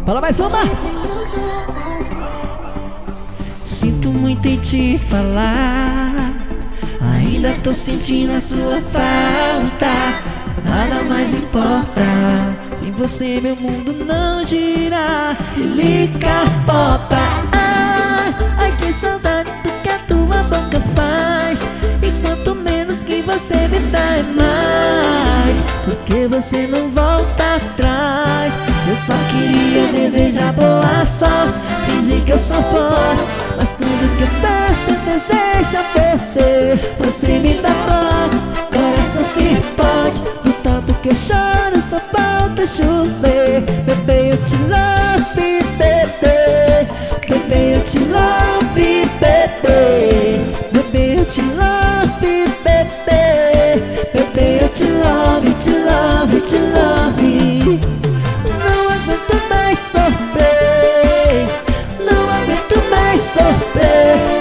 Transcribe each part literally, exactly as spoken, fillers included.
Fala mais uma. Sinto muito em te falar, ainda tô sentindo a sua falta. Nada mais importa, sem você meu mundo não gira. Ele capota. Ai, ai que saudade do que a tua boca faz. E quanto menos que você me dá é mais, porque você não volta atrás. Eu só queria desejar boa sorte, fingir que eu sou forte, mas tudo que eu peço é desejo a você. Você me dá forte, coração se pode, do tanto que eu choro só falta chover. Bebê, eu te love, bebê. Bebê, eu te love, bebê. Bebê, eu te love, bebê. Bebê, eu te love, te love, te love. Não aguento mais sofrer, não aguento mais sofrer.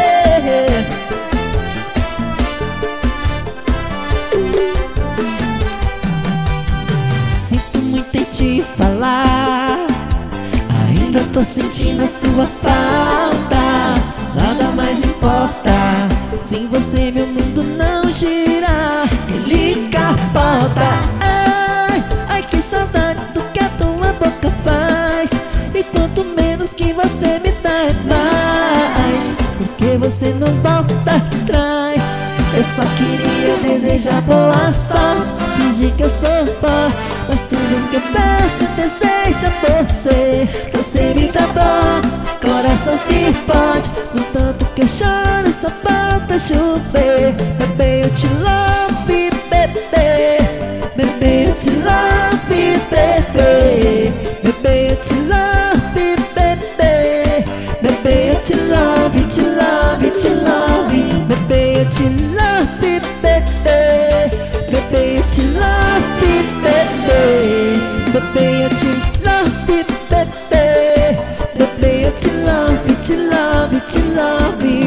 Sinto muito em te falar, ainda tô sentindo a sua falta. Nada mais importa, sem você meu mundo não gira. Ele capota. Ai, ai que saudade do que a tua boca faz. E quanto menos que você me dá é mais, porque você não volta atrás. Eu só queria desejar boa sorte, fingir que eu sou forte, mas tudo que eu peço é desejo a você. Você me dá dó, coração se pode, no tanto que eu choro só falta chover. Bebê, eu te love, bebê. Bebê, eu te love, bebê. Bebê, eu te love, bebê. Bebê, eu te love, te love, te love. Bebê, eu te love, bebê. Bebê, eu te love, bebê. Bebê, eu te love, bebê. Bebê, eu te love, te love, te love.